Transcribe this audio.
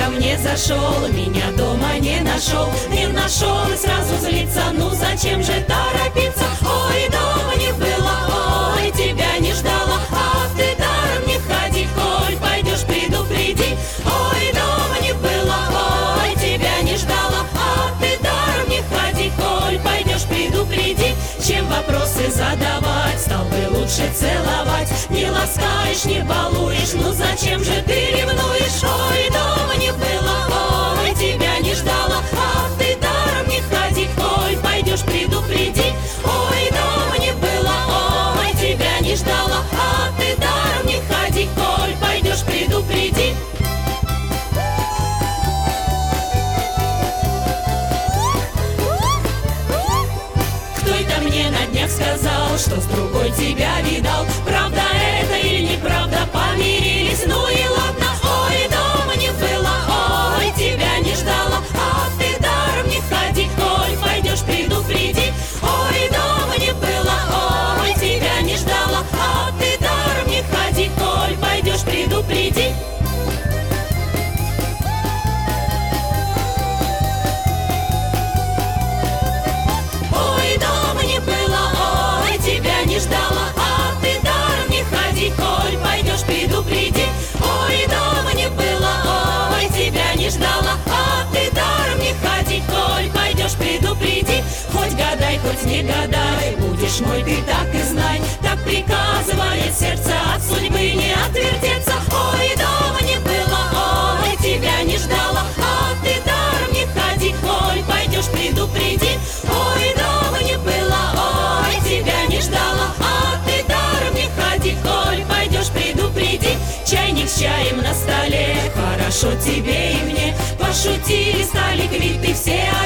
мне зашел, меня дома не нашел. Не нашел и сразу злится, ну зачем же торопиться? Ой, дома не было, ой, тебя не ждала. Ах, ты даром не ходи, коль пойдешь, предупреди. Ой, дома не было, ой, тебя не ждала. Ах, ты даром не ходи, коль пойдешь, предупреди. Чем вопросы задавать, стал бы лучше целовать. Не ласкаешь, не балуешь, ну зачем же ты ревнуешь? Ой, дома не было, ой, тебя не ждала. Ах, ты даром не ходи, коль пойдешь, предупреди. Ой, дома не было, ой, тебя не ждала. Ах, ты даром не ходи, коль пойдешь, предупреди. Кто это мне на днях сказал, что с другой тебя видал? Правда это или неправда? Помирились, ну и ладно. Ой, дома не было, ой, тебя не ждала. Ах, ты даром не ходи, коль пойдешь, предупреди. Ой, дома не было, ой, тебя не ждала. Ах, ты даром не ходи, коль пойдешь, предупреди. Ой, дома не было, ой, тебя не ждала. Ах, ты даром не ходи, коль пойдешь, предупреди. Ой, дома не было, ой, тебя не ждала. Ах, ты даром не ходи, коль пойдешь, предупреди. Хоть гадай, хоть не гадай, будешь мой, ты так и знай. Так приказывает сердце, от судьбы не отвертеться. Ой, дома не было, ой, тебя не ждала. Ах, ты даром не ходи, коль пойдешь, предупреди. Ой, дома не было, ой, тебя не ждала. Ах, ты даром не ходи, коль пойдешь, предупреди. Чайник с чаем на столе, хорошо тебе и мне. Пошутили, стали квиты все